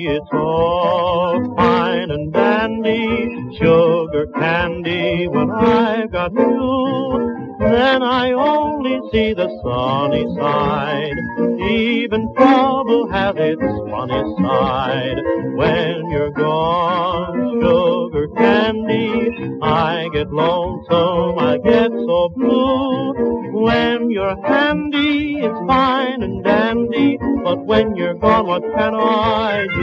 it's all fine and dandy, sugar candy when I've got you. Then I only see the sunny side. Even trouble has its funny side. When you're gone, sugar candy, I get lonesome, I get so blue. When you're handy, it's fine and dandy, but when you're gone, what can I